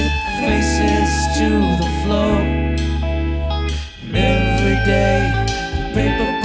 faces to the floor. And every day the paper